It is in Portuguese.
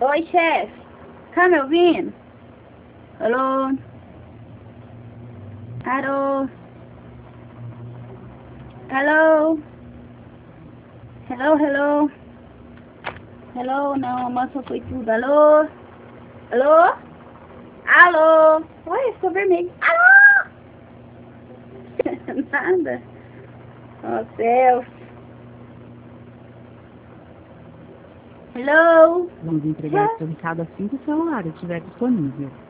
Oi, chefe. Tá me ouvindo? Alô? Alô? Hello? Hello, hello? Hello, não, a moça foi tudo. Alô? Alô? Alô? Ué, ficou vermelho. Alô? Nada. Oh, céu. Hello? Vamos entregar seu recado assim que o celular estiver disponível.